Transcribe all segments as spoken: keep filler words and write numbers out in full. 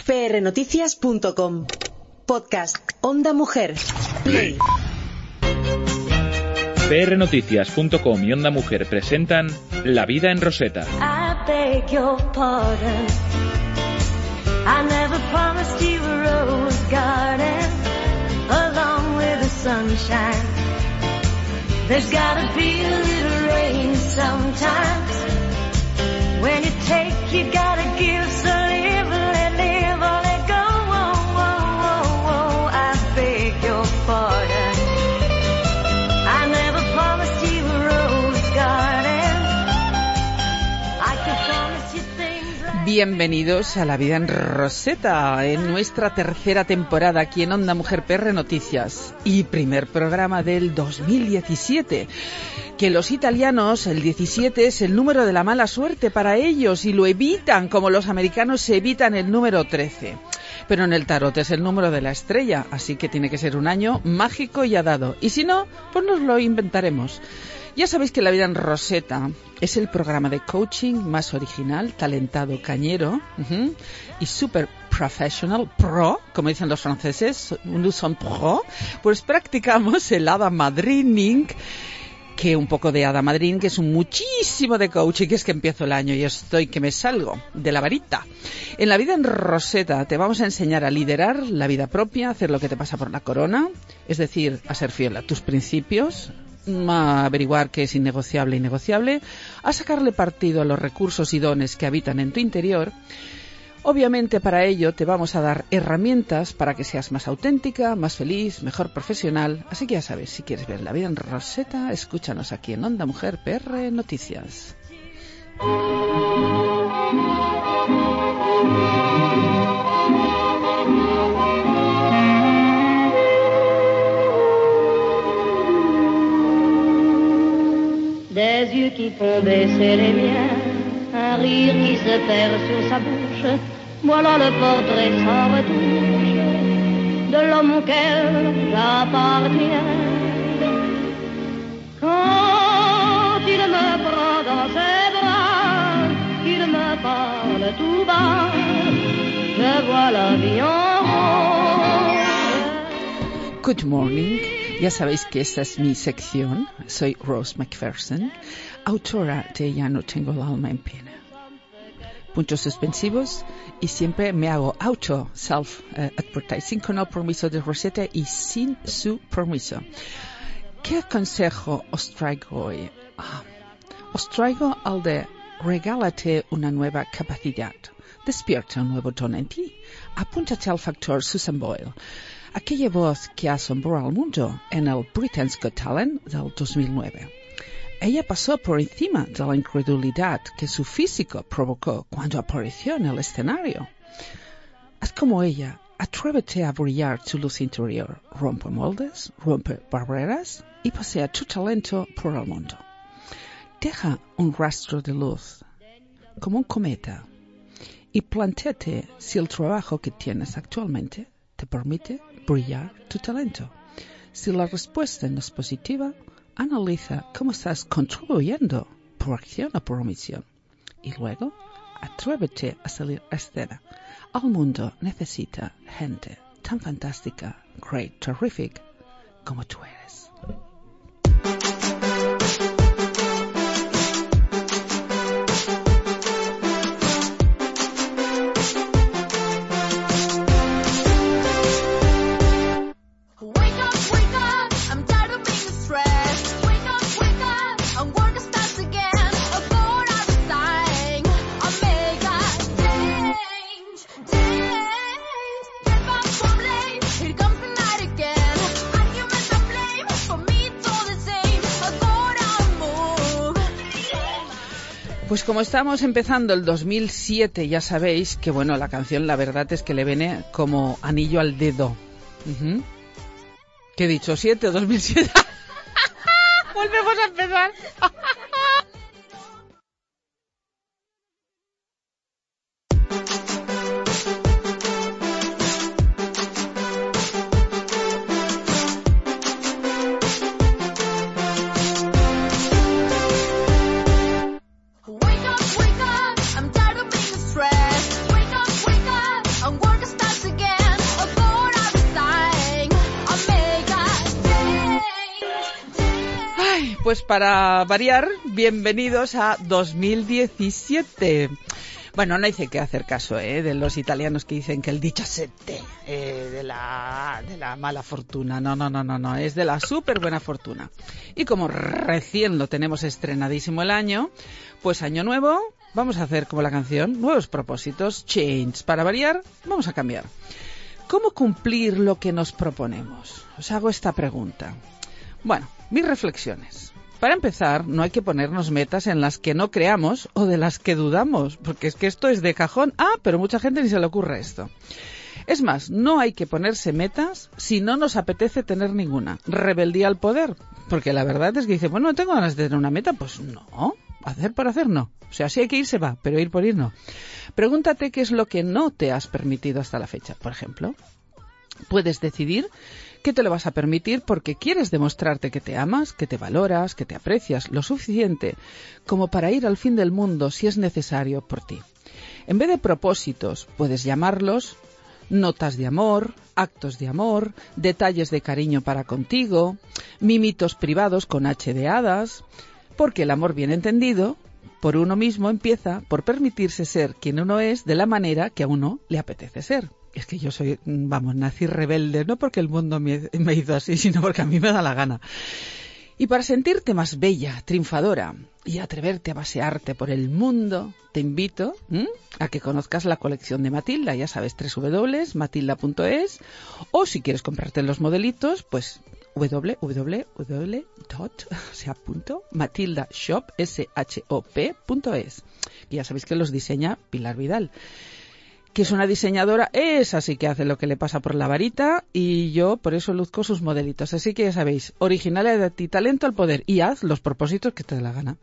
P R noticias punto com. Podcast Onda Mujer. Play. P R noticias punto com y Onda Mujer presentan La vida en Rosetta. I beg your pardon. I never promised you a rose garden along with the sunshine. There's gotta be a little rain sometimes. When you take, you gotta give, so live, let live, or let go. Whoa, whoa, whoa, whoa. I beg your pardon. I never promised you a rose garden. I could promise you things like... Bienvenidos a La vida en Rosetta, en nuestra tercera temporada aquí en Onda Mujer P R Noticias y primer programa del dos mil diecisiete. Que los italianos, el diecisiete es el número de la mala suerte para ellos y lo evitan, como los americanos se evitan el número trece. Pero en el tarot es el número de la estrella, así que tiene que ser un año mágico y dado. Y si no, pues nos lo inventaremos. Ya sabéis que La vida en Rosetta es el programa de coaching más original, talentado, cañero uh-huh, y super professional, pro, como dicen los franceses, nous sommes pro. Pues practicamos el hada madrining, que un poco de hada madrina, que es un muchísimo de coaching, que es que empiezo el año y estoy que me salgo de la varita. En La vida en Rosetta te vamos a enseñar a liderar la vida propia, a hacer lo que te pasa por la corona, es decir, a ser fiel a tus principios, a averiguar qué es innegociable y negociable, a sacarle partido a los recursos y dones que habitan en tu interior. Obviamente para ello te vamos a dar herramientas para que seas más auténtica, más feliz, mejor profesional. Así que ya sabes, si quieres ver La vida en Rosetta, escúchanos aquí en Onda Mujer P R Noticias. Des yeux qui font baisser les miens, un rire qui se perd sur sa bouche, voilà le portrait sans retouche de l'homme auquel j'appartiens. Quand il me prend dans ses bras, qu'il me parle tout bas, je vois la vie en rose. Good morning. Ya sabéis que esta es mi sección. Soy Rose McPherson, autora de Ya no tengo el alma en pena. Puntos suspensivos y siempre me hago auto self uh, advertising con el permiso de Rosetta y sin su permiso. ¿Qué consejo os traigo hoy? Ah, os traigo al de regálate una nueva capacidad. Despierta un nuevo don en ti. Apúntate al factor Susan Boyle, aquella voz que asombró al mundo en el Britain's Got Talent del dos mil nueve. Ella pasó por encima de la incredulidad que su físico provocó cuando apareció en el escenario. Haz como ella, atrévete a brillar tu luz interior, rompe moldes, rompe barreras y pasea tu talento por el mundo. Deja un rastro de luz, como un cometa, y plantéate si el trabajo que tienes actualmente te permite brillar tu talento. Si la respuesta no es positiva, analiza cómo estás contribuyendo por acción o por omisión. Y luego, atrévete a salir a escena. El mundo necesita gente tan fantástica, great, terrific, como tú eres. Pues como estamos empezando el dos mil siete, ya sabéis que, bueno, la canción la verdad es que le viene como anillo al dedo. Uh-huh. ¿Qué he dicho? ¿siete o dos mil siete? Volvemos a empezar. Wake up, wake up, I'm tired of being stressed. Wake up, wake up, I'm working. Pues para variar, bienvenidos a dos mil diecisiete. Bueno, no hay que hacer caso ¿eh? de los italianos que dicen que el diciassette eh, de la de la mala fortuna. No, no, no, no, no, es de la súper buena fortuna. Y como recién lo tenemos estrenadísimo el año, pues año nuevo, vamos a hacer como la canción, nuevos propósitos, change. Para variar, vamos a cambiar. ¿Cómo cumplir lo que nos proponemos? Os hago esta pregunta. Bueno, mis reflexiones. Para empezar, no hay que ponernos metas en las que no creamos o de las que dudamos, porque es que esto es de cajón. Ah, pero mucha gente ni se le ocurre esto. Es más, no hay que ponerse metas si no nos apetece tener ninguna. Rebeldía al poder, porque la verdad es que dice, bueno, no tengo ganas de tener una meta, pues no, hacer por hacer no. O sea, si hay que ir se va, pero ir por ir no. Pregúntate qué es lo que no te has permitido hasta la fecha, por ejemplo. Puedes decidir que te lo vas a permitir porque quieres demostrarte que te amas, que te valoras, que te aprecias lo suficiente como para ir al fin del mundo si es necesario por ti. En vez de propósitos, puedes llamarlos notas de amor, actos de amor, detalles de cariño para contigo, mimitos privados con H de hadas, porque el amor bien entendido por uno mismo empieza por permitirse ser quien uno es de la manera que a uno le apetece ser. Es que yo soy, vamos, nací rebelde, no porque el mundo me, me hizo así, sino porque a mí me da la gana. Y para sentirte más bella, triunfadora y atreverte a pasearte por el mundo, te invito ¿m? a que conozcas la colección de Matilda, ya sabes, doble u doble u doble u punto matilda punto es, o si quieres comprarte los modelitos, pues doble u doble u doble u punto matildashop punto es. Y ya sabéis que los diseña Pilar Vidal, que es una diseñadora, esa sí que hace lo que le pasa por la varita, y yo por eso luzco sus modelitos. Así que ya sabéis, originalidad y talento al poder, y haz los propósitos que te dé la gana.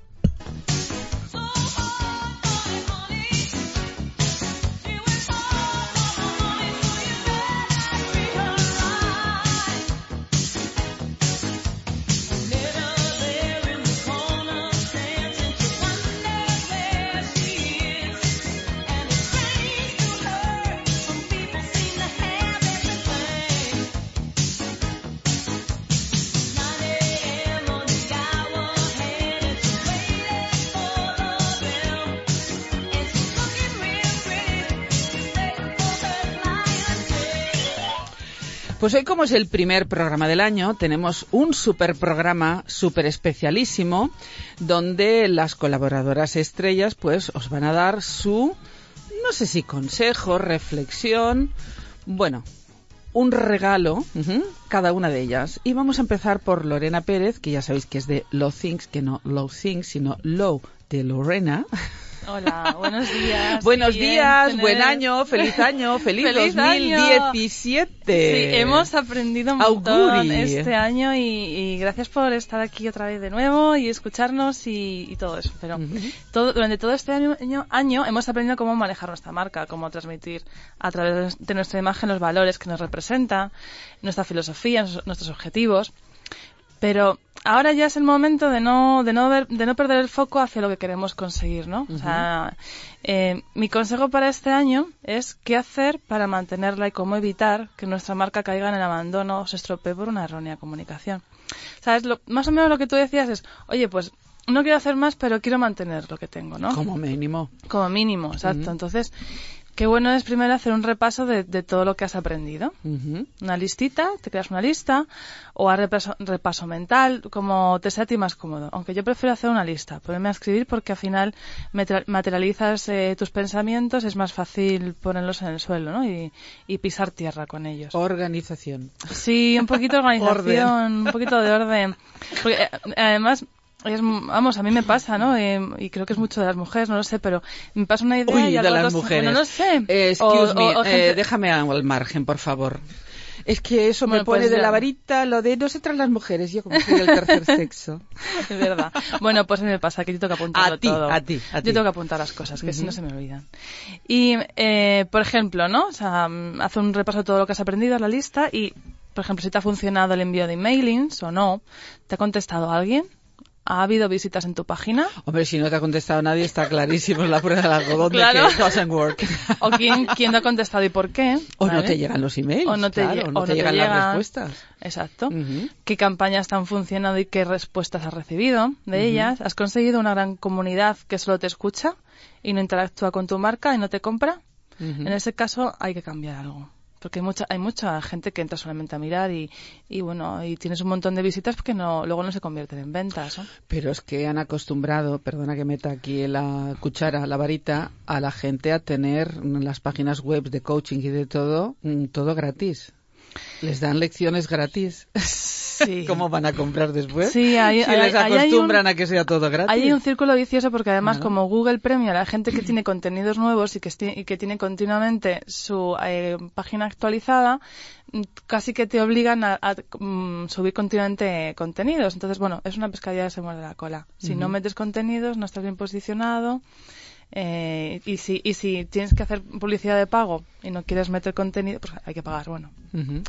Pues hoy, como es el primer programa del año, tenemos un super programa súper especialísimo donde las colaboradoras estrellas pues os van a dar su, no sé si consejo, reflexión, bueno, un regalo, uh-huh, cada una de ellas. Y vamos a empezar por Lorena Pérez, que ya sabéis que es de Low Things, que no Low Things, sino Low de Lorena. Hola, buenos días. Buenos días, tener... buen año, feliz año, feliz, feliz dos mil diecisiete. Sí, hemos aprendido un montón Auguri. este año y, y gracias por estar aquí otra vez de nuevo y escucharnos y, y todo eso. Pero uh-huh. todo, durante todo este año, año hemos aprendido cómo manejar nuestra marca, cómo transmitir a través de nuestra imagen los valores que nos representa, nuestra filosofía, nuestros objetivos. Pero ahora ya es el momento de no de no ver, de no perder el foco hacia lo que queremos conseguir, ¿no? Uh-huh. O sea, eh, mi consejo para este año es qué hacer para mantenerla y cómo evitar que nuestra marca caiga en el abandono o se estropee por una errónea comunicación. ¿Sabes? Lo, más o menos lo que tú decías es, oye, pues no quiero hacer más, pero quiero mantener lo que tengo, ¿no? Como mínimo. Como mínimo, exacto. Uh-huh. Entonces, qué bueno es primero hacer un repaso de, de todo lo que has aprendido. Uh-huh. Una listita, te creas una lista, o haz repaso, repaso mental, como te sea a ti más cómodo. Aunque yo prefiero hacer una lista, ponerme a escribir porque al final materializas eh, tus pensamientos, es más fácil ponerlos en el suelo, ¿no? Y, y pisar tierra con ellos. Organización. Sí, un poquito de organización, un poquito de orden. Porque, eh, además... Es, vamos, a mí me pasa, ¿no? Eh, y creo que es mucho de las mujeres, no lo sé, pero me pasa una idea Uy, y de las ratos, mujeres. Bueno, no lo sé. Eh, excuse o, me, o, o gente... eh, déjame al margen, por favor. Es que eso bueno, me pone pues de ya. la varita lo de nosotras las mujeres, yo como soy del tercer sexo. Es verdad. Bueno, pues a mí me pasa que yo tengo que apuntarlo a ti, todo. A ti, a ti. Yo tengo que apuntar las cosas, que uh-huh. si no se me olvidan. Y, eh, por ejemplo, ¿no? O sea, haz un repaso de todo lo que has aprendido, la lista, y, por ejemplo, si te ha funcionado el envío de emailings o no, ¿te ha contestado alguien? ¿Ha habido visitas en tu página? Hombre, si no te ha contestado nadie, está clarísimo, es la prueba del algodón claro. de que doesn't work. O quién, quién te ha contestado y por qué. O ¿vale? no te llegan los emails, o no te, claro, lle- no o te no llegan te las llegan. respuestas. Exacto. Uh-huh. ¿Qué campañas te han funcionado y qué respuestas has recibido de Uh-huh. ellas? ¿Has conseguido una gran comunidad que solo te escucha y no interactúa con tu marca y no te compra? Uh-huh. En ese caso hay que cambiar algo. Porque hay mucha, hay mucha gente que entra solamente a mirar y, y bueno, y tienes un montón de visitas que no, luego no se convierten en ventas, ¿no? Pero es que han acostumbrado, perdona que meta aquí la cuchara, la varita, a la gente a tener en las páginas web de coaching y de todo, todo gratis. Les dan lecciones gratis. Sí. ¿Cómo van a comprar después? Sí, hay, si hay, les hay, acostumbran hay un, a que sea todo gratis. Hay un círculo vicioso porque además claro. como Google premia a la gente que tiene contenidos nuevos y que, esti- y que tiene continuamente su eh, página actualizada, casi que te obligan a, a um, subir continuamente contenidos. Entonces, bueno, es una pescadilla que se muerde la cola. Si uh-huh. no metes contenidos, no estás bien posicionado. Eh, y si y si tienes que hacer publicidad de pago y no quieres meter contenido, pues hay que pagar, bueno. Uh-huh.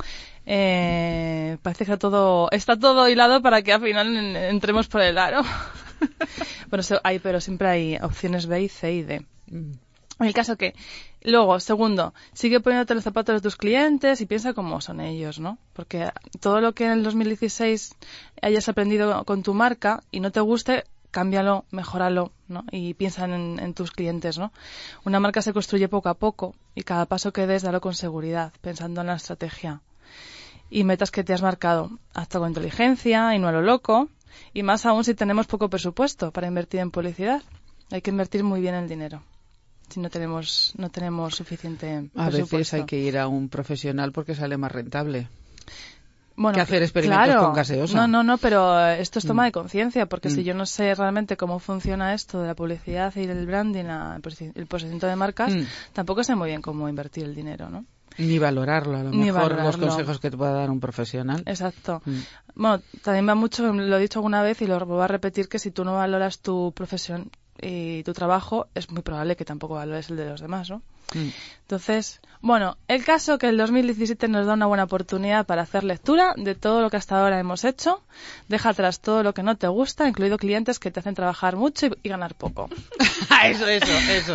Eh, parece que está todo, está todo hilado para que al final en, entremos por el aro. Bueno, so, hay, pero siempre hay opciones B, C y D. Uh-huh. En el caso que, luego, segundo, sigue poniéndote los zapatos de tus clientes y piensa cómo son ellos, ¿no? Porque todo lo que en el dos mil dieciséis hayas aprendido con tu marca y no te guste, cámbialo, mejóralo, ¿no? Y piensa en, en tus clientes, ¿no? Una marca se construye poco a poco y cada paso que des, dalo con seguridad, pensando en la estrategia. Y metas que te has marcado. Hazlo con inteligencia y no a lo loco. Y más aún si tenemos poco presupuesto para invertir en publicidad. Hay que invertir muy bien el dinero. Si no tenemos, no tenemos suficiente a presupuesto. A veces hay que ir a un profesional porque sale más rentable. Bueno, que hacer experimentos claro. con gaseosa. No, no, no, pero esto es toma mm. de conciencia, porque mm. si yo no sé realmente cómo funciona esto de la publicidad y el branding, la, el posicionamiento de marcas, mm. tampoco sé muy bien cómo invertir el dinero, ¿no? Ni valorarlo, a lo Ni mejor valorarlo. Los consejos que te pueda dar un profesional. Exacto. Mm. Bueno, también va mucho, lo he dicho alguna vez y lo voy a repetir, que si tú no valoras tu profesión y tu trabajo, es muy probable que tampoco valores el de los demás, ¿no? Mm. Entonces, bueno, el caso que el dos mil diecisiete nos da una buena oportunidad para hacer lectura de todo lo que hasta ahora hemos hecho. Deja atrás todo lo que no te gusta, incluido clientes que te hacen trabajar mucho y, y ganar poco. eso, eso, eso.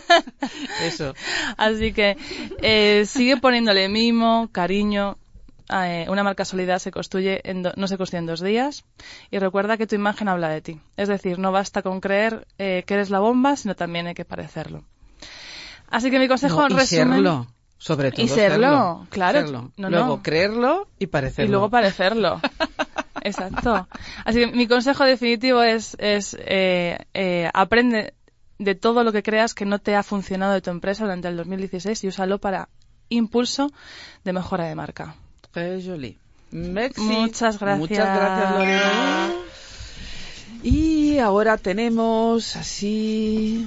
eso. Así que eh, sigue poniéndole mimo, cariño. Eh, una marca sólida se construye en do, no se construye en dos días, y recuerda que tu imagen habla de ti. Es decir, no basta con creer eh, que eres la bomba, sino también hay que parecerlo. Así que mi consejo no, en y resumen... serlo, sobre todo y serlo, serlo. claro. Serlo. No, luego no. creerlo y parecerlo. Y luego parecerlo. Exacto. Así que mi consejo definitivo es, es eh, eh, aprende de todo lo que creas que no te ha funcionado de tu empresa durante el dos mil dieciséis y úsalo para impulso de mejora de marca. Très joli. Merci. Muchas gracias. Muchas gracias, Lorena. Y ahora tenemos así...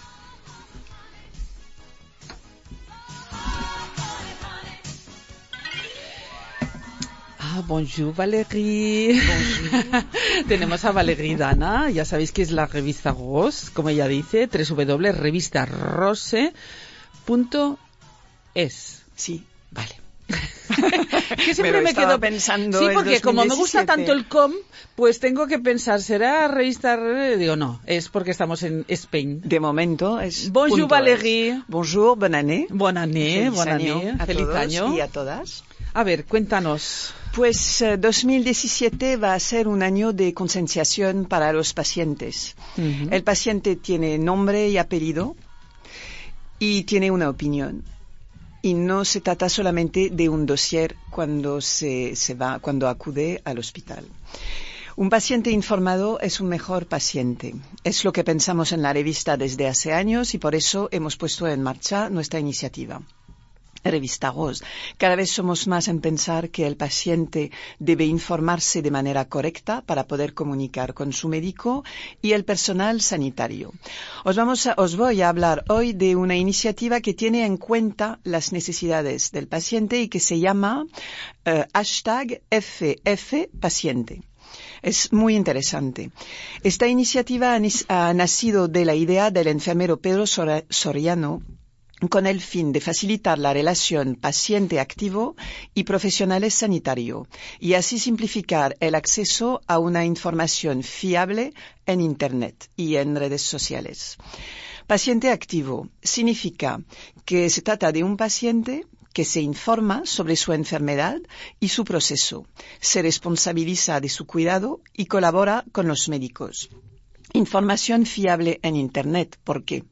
Ah, bonjour Valérie. Bonjour. Tenemos a Valérie Dana, ya sabéis que es la revista Rose, como ella dice, doble u doble u doble punto revista rose punto es. Sí. Vale. Que siempre Pero me quedo pensando. Sí, porque como me gusta dos mil diecisiete. tanto el com, pues tengo que pensar, ¿será revista? Digo, no, es porque estamos en Spain. De momento es. Bonjour Valérie. Bonjour, bonne année. Bonne année, Feliz bonne año année. a Feliz todos año. y a todas. A ver, cuéntanos. Pues eh, dos mil diecisiete va a ser un año de concienciación para los pacientes. Uh-huh. El paciente tiene nombre y apellido y tiene una opinión. Y no se trata solamente de un dossier cuando se, se va, cuando acude al hospital. Un paciente informado es un mejor paciente. Es lo que pensamos en la revista desde hace años y por eso hemos puesto en marcha nuestra iniciativa. Revista Rose. Cada vez somos más en pensar que el paciente debe informarse de manera correcta para poder comunicar con su médico y el personal sanitario. Os, vamos a, os voy a hablar hoy de una iniciativa que tiene en cuenta las necesidades del paciente y que se llama uh, hashtag F F Paciente. Es muy interesante. Esta iniciativa ha, ha nacido de la idea del enfermero Pedro Soriano, con el fin de facilitar la relación paciente-activo y profesionales sanitarios, y así simplificar el acceso a una información fiable en Internet y en redes sociales. Paciente activo significa que se trata de un paciente que se informa sobre su enfermedad y su proceso, se responsabiliza de su cuidado y colabora con los médicos. Información fiable en Internet. ¿Por qué?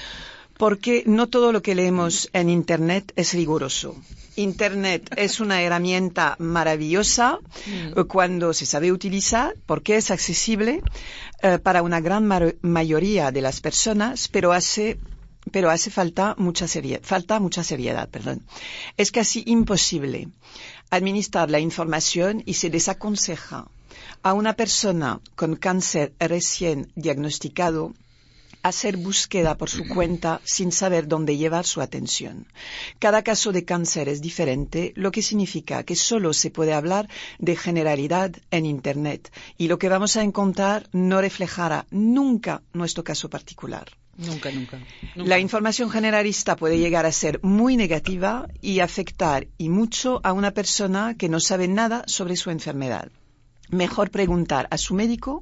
Porque no todo lo que leemos en Internet es riguroso. Internet es una herramienta maravillosa mm. cuando se sabe utilizar, porque es accesible eh, para una gran ma- mayoría de las personas, pero hace, pero hace falta mucha seriedad, falta mucha seriedad, perdón. Es casi imposible administrar la información y se desaconseja a una persona con cáncer recién diagnosticado hacer búsqueda por su cuenta sin saber dónde llevar su atención. Cada caso de cáncer es diferente, lo que significa que solo se puede hablar de generalidad en Internet y lo que vamos a encontrar no reflejará nunca nuestro caso particular. Nunca, nunca, nunca. La información generalista puede llegar a ser muy negativa y afectar y mucho a una persona que no sabe nada sobre su enfermedad. Mejor preguntar a su médico.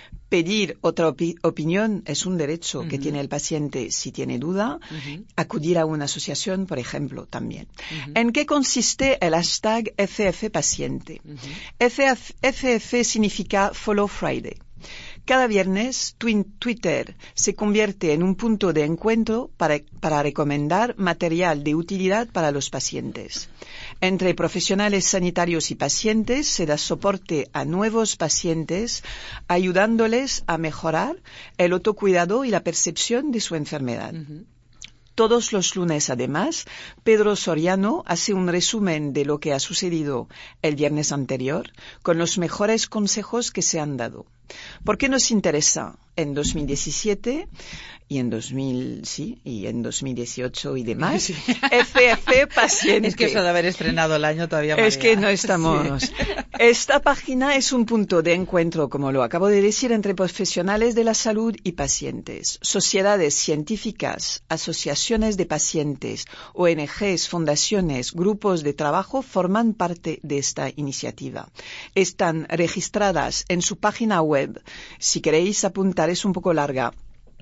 Pedir otra opi- opinión es un derecho uh-huh. que tiene el paciente si tiene duda. Uh-huh. Acudir a una asociación, por ejemplo, también. Uh-huh. ¿En qué consiste el hashtag F F Paciente? Uh-huh. F F, F F significa Follow Friday. Cada viernes, twin, Twitter se convierte en un punto de encuentro para, para recomendar material de utilidad para los pacientes. Entre profesionales sanitarios y pacientes se da soporte a nuevos pacientes, ayudándoles a mejorar el autocuidado y la percepción de su enfermedad. Uh-huh. Todos los lunes, además, Pedro Soriano hace un resumen de lo que ha sucedido el viernes anterior, con los mejores consejos que se han dado. ¿Por qué nos interesa en dos mil diecisiete y en dos mil, sí, y en dos mil dieciocho y demás? Sí. F F Paciente. Es que eso de haber estrenado el año todavía María. Es que no estamos. Sí. Esta página es un punto de encuentro, como lo acabo de decir, entre profesionales de la salud y pacientes, sociedades científicas, asociaciones de pacientes, O N Ges, fundaciones, grupos de trabajo forman parte de esta iniciativa. Están registradas en su página web. Si queréis apuntar, es un poco larga.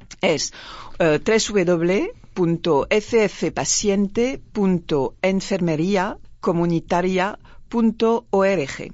Es uh, doble u doble u doble u punto f f paciente punto enfermería comunitaria punto org.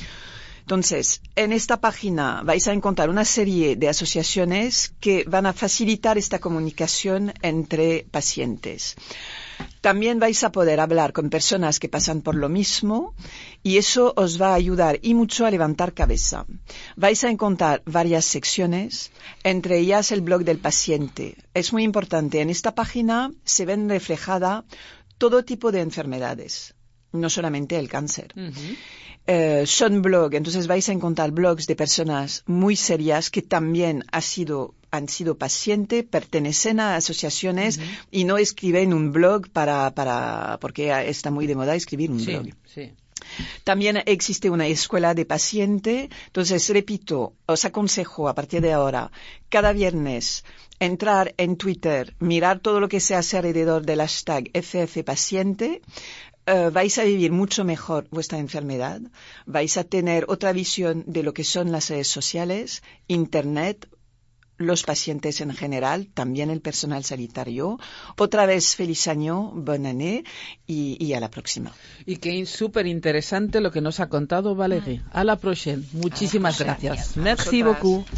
Entonces, en esta página vais a encontrar una serie de asociaciones que van a facilitar esta comunicación entre pacientes. También vais a poder hablar con personas que pasan por lo mismo y eso os va a ayudar y mucho a levantar cabeza. Vais a encontrar varias secciones, entre ellas el blog del paciente. Es muy importante, en esta página se ven reflejadas todo tipo de enfermedades, no solamente el cáncer. Uh-huh. Eh, son blog, entonces vais a encontrar blogs de personas muy serias que también ha sido, han sido pacientes, pertenecen a asociaciones uh-huh. y no escriben un blog para, para, porque está muy de moda escribir un sí, blog. Sí. También existe una escuela de paciente, entonces repito, os aconsejo a partir de ahora, cada viernes, entrar en Twitter, mirar todo lo que se hace alrededor del hashtag F F Paciente. Uh, vais a vivir mucho mejor vuestra enfermedad, vais a tener otra visión de lo que son las redes sociales, Internet, los pacientes en general, también el personal sanitario. Otra vez, feliz año, bonne année y, y a la próxima. Y qué súper interesante lo que nos ha contado Valérie. A la próxima. Muchísimas la gracias. Merci beaucoup.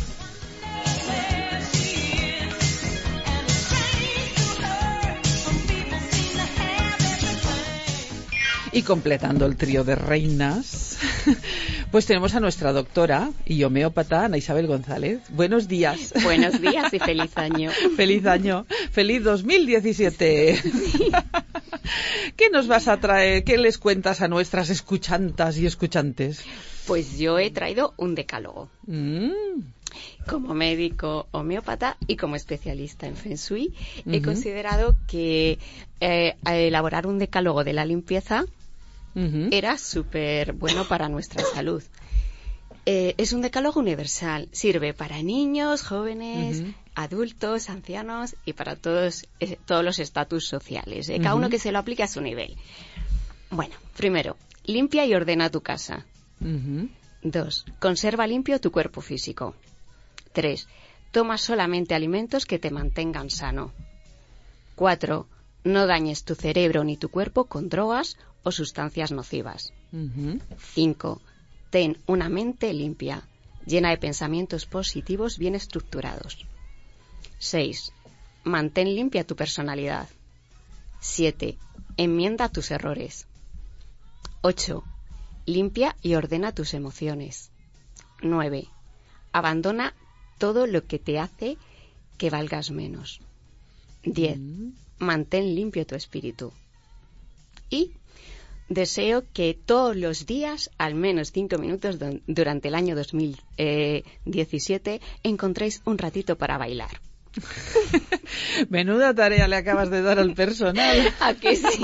Y completando el trío de reinas, pues tenemos a nuestra doctora y homeópata, Ana Isabel González. Buenos días. Buenos días y feliz año. Feliz año. Feliz dos mil diecisiete. Sí. ¿Qué nos vas a traer? ¿Qué les cuentas a nuestras escuchantas y escuchantes? Pues yo he traído un decálogo. Mm. Como médico homeópata y como especialista en Feng Shui, uh-huh. he considerado que eh, elaborar un decálogo de la limpieza uh-huh. era súper bueno para nuestra salud. Eh, es un decálogo universal, sirve para niños, jóvenes, uh-huh. adultos, ancianos y para todos, eh, todos los estatus sociales. Eh, cada Uh-huh. uno que se lo aplique a su nivel. Bueno, primero, limpia y ordena tu casa. Uh-huh. Dos, conserva limpio tu cuerpo físico. Tres, toma solamente alimentos que te mantengan sano. Cuatro, no dañes tu cerebro ni tu cuerpo con drogas o sustancias nocivas. Uh-huh. Cinco, ten una mente limpia, llena de pensamientos positivos bien estructurados. Seis, mantén limpia tu personalidad. Siete, enmienda tus errores. Ocho, limpia y ordena tus emociones. Nueve, abandona todo lo que te hace que valgas menos. Diez, Mm. mantén limpio tu espíritu. Y deseo que todos los días, al menos cinco minutos do- durante el año dos mil diecisiete, encontréis un ratito para bailar. Menuda tarea le acabas de dar al personal. ¿A que sí?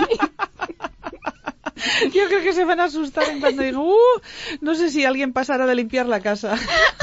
Yo creo que se van a asustar en cuando digo, uh, no sé si alguien pasará de limpiar la casa.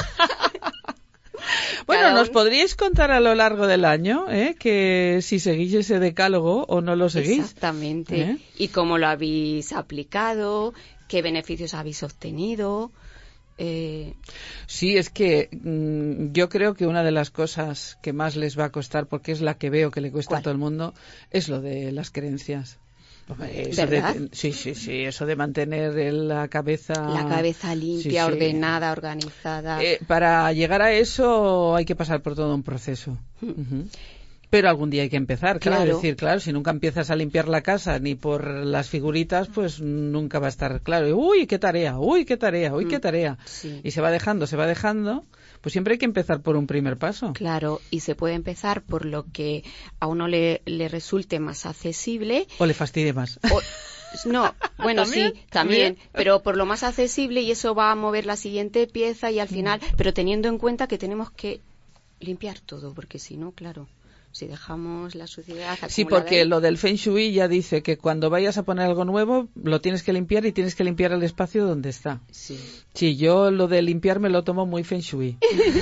Bueno, Cada nos uno- podríais contar a lo largo del año, ¿eh? Que si seguís ese decálogo o no lo seguís. Exactamente. ¿Eh? Y cómo lo habéis aplicado, qué beneficios habéis obtenido. Eh, Sí, es que mm, yo creo que una de las cosas que más les va a costar, porque es la que veo que le cuesta ¿Cuál? a todo el mundo, es lo de las creencias. Eso ¿Verdad? de, sí, sí, sí, eso de mantener el- la cabeza... la cabeza limpia, Ah, Sí, sí. ordenada, organizada. Eh, para llegar a eso hay que pasar por todo un proceso. Ujú. Pero algún día hay que empezar, claro. Claro. Es decir, claro, si nunca empiezas a limpiar la casa ni por las figuritas, pues nunca va a estar claro. Y, uy, qué tarea, uy, qué tarea, uy, qué tarea. Sí. Y se va dejando, se va dejando. Pues siempre hay que empezar por un primer paso. Claro, y se puede empezar por lo que a uno le, le resulte más accesible. O le fastidie más. O- no, bueno, ¿También? sí, también, pero por lo más accesible y eso va a mover la siguiente pieza y al final, pero teniendo en cuenta que tenemos que limpiar todo, porque si no, claro, si dejamos la suciedad acumulada Sí, porque ahí- lo del Feng Shui ya dice que cuando vayas a poner algo nuevo, lo tienes que limpiar y tienes que limpiar el espacio donde está. Sí. Sí, yo lo de limpiar me lo tomo muy Feng Shui.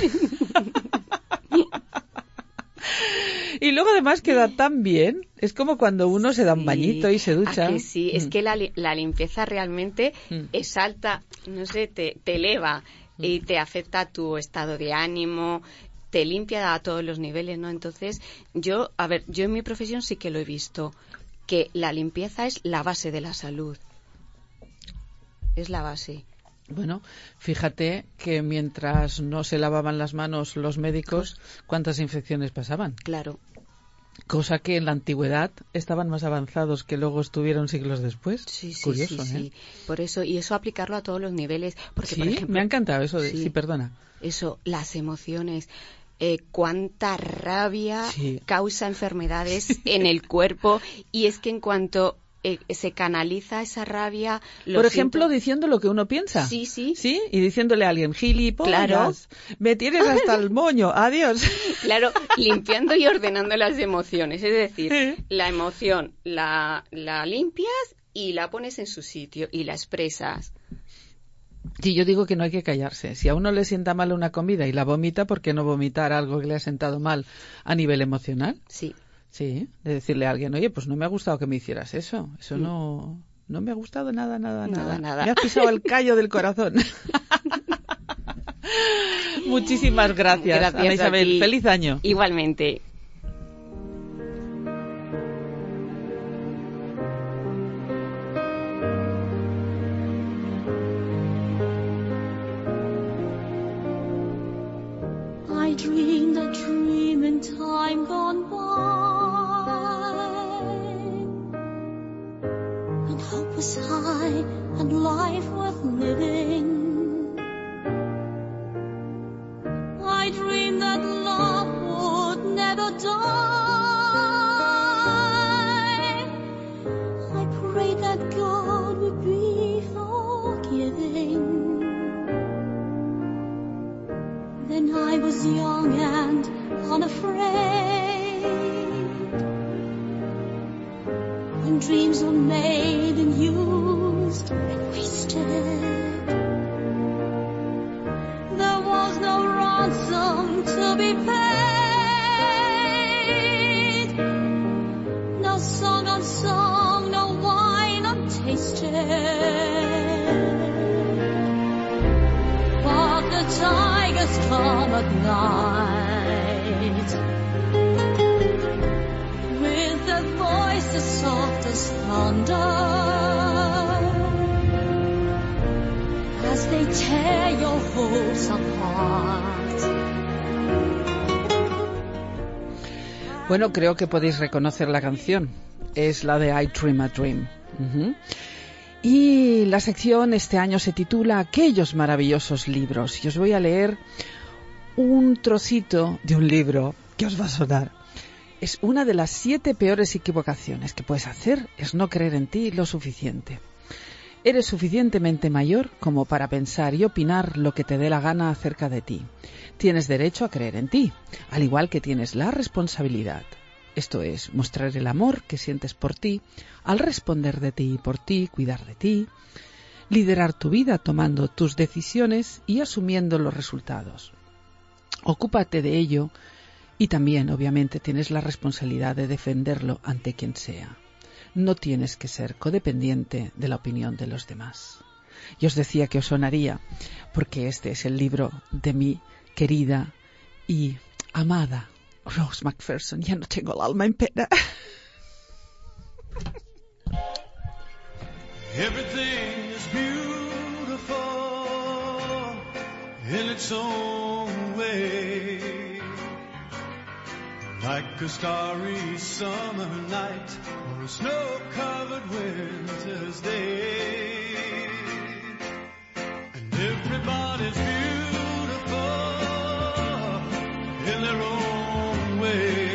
Y luego además queda tan bien. Es como cuando uno se da un Sí. bañito y se ducha. ¿A que sí? Es Mm. que la, li- la limpieza realmente Mm. exalta, no sé, te, te eleva y te afecta a tu estado de ánimo, te limpia a todos los niveles, ¿no? Entonces, yo, a ver, yo en mi profesión sí que lo he visto, que la limpieza es la base de la salud. Es la base. Bueno, fíjate que mientras no se lavaban las manos los médicos, ¿cuántas infecciones pasaban? Claro. Cosa que en la antigüedad estaban más avanzados que luego estuvieron siglos después. Sí, sí, Curioso, sí, ¿eh? sí. Por eso, y eso aplicarlo a todos los niveles. Porque, Sí, por ejemplo, me ha encantado eso de... sí. Sí, perdona. Eso, las emociones. Eh, cuánta rabia Sí. causa enfermedades en el cuerpo. Y es que en cuanto eh, se canaliza esa rabia... lo Por ejemplo, siento- diciendo lo que uno piensa. Sí, sí. Sí, y diciéndole a alguien, gilipollas, Claro. me tienes hasta el moño, adiós. Claro, limpiando y ordenando las emociones. Es decir, Sí. la emoción la, la limpias y la pones en su sitio y la expresas. Sí, yo digo que no hay que callarse. Si a uno le sienta mal una comida y la vomita, ¿por qué no vomitar algo que le ha sentado mal a nivel emocional? Sí. Sí, de decirle a alguien, oye, pues no me ha gustado que me hicieras eso. Eso Mm. no, no me ha gustado nada, nada, nada. Nada, nada. Me has pisado el callo del corazón. Muchísimas gracias, Gracias Ana a Isabel. ti. Feliz año. Igualmente. I dreamed a dream in time gone by, when hope was high and life worth living. I dreamed that love would never die. I prayed that God would be forgiving. Then I was young and unafraid. When dreams were made and used and wasted, there was no ransom to be paid. come at night, with a voice as soft as thunder, as they tear your hopes apart. Bueno, creo que podéis reconocer la canción. Es la de I Dream a Dream. Uh-huh. Y la sección este año se titula Aquellos maravillosos libros. Y os voy a leer un trocito de un libro que os va a sonar. Es una de las siete peores equivocaciones que puedes hacer, es no creer en ti lo suficiente. Eres suficientemente mayor como para pensar y opinar lo que te dé la gana acerca de ti. Tienes derecho a creer en ti, al igual que tienes la responsabilidad. Esto es, mostrar el amor que sientes por ti, al responder de ti y por ti, cuidar de ti, liderar tu vida tomando tus decisiones y asumiendo los resultados. Ocúpate de ello y también, obviamente, tienes la responsabilidad de defenderlo ante quien sea. No tienes que ser codependiente de la opinión de los demás. Y os decía que os sonaría, porque este es el libro de mi querida y amada Rose McPherson. Ya no tengo el alma en pena. Everything is beautiful in its own way, like a starry summer night or a snow-covered winter's day, and everybody's beautiful in their own way.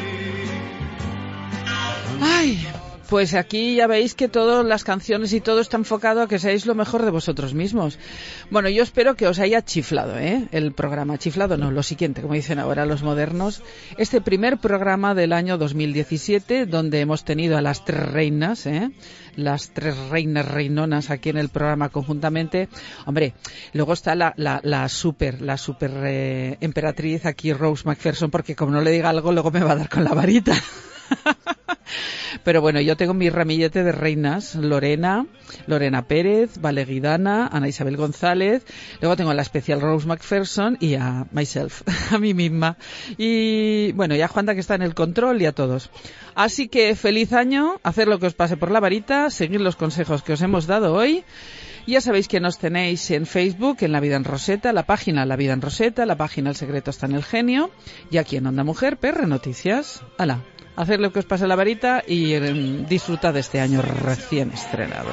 Ay, pues aquí ya veis que todas las canciones y todo está enfocado a que seáis lo mejor de vosotros mismos. Bueno, yo espero que os haya chiflado, ¿eh? El programa. Chiflado no, lo siguiente, como dicen ahora los modernos. Este primer programa del año dos mil diecisiete, donde hemos tenido a las tres reinas, ¿eh? Las tres reinas reinonas aquí en el programa conjuntamente. Hombre, luego está la, la, la super, la super eh, emperatriz aquí, Rose McPherson, porque como no le diga algo, luego me va a dar con la varita. Pero bueno, yo tengo mi ramillete de reinas: Lorena, Lorena Pérez, Vale Guidana, Ana Isabel González. Luego tengo a la especial Rose McPherson y a myself, a mí misma. Y bueno, y a Juanda, que está en el control, y a todos. Así que feliz año, hacer lo que os pase por la varita, seguir los consejos que os hemos dado hoy. Ya sabéis que nos tenéis en Facebook, en La Vida en Roseta, la página La Vida en Roseta, la página El Secreto está en el Genio, y aquí en Onda Mujer, P R Noticias. ¡Hala! Hacer lo que os pase la varita y eh, disfrutad de este año recién estrenado.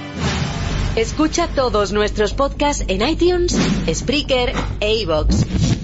Escucha todos nuestros podcasts en iTunes, Spreaker e iVoox.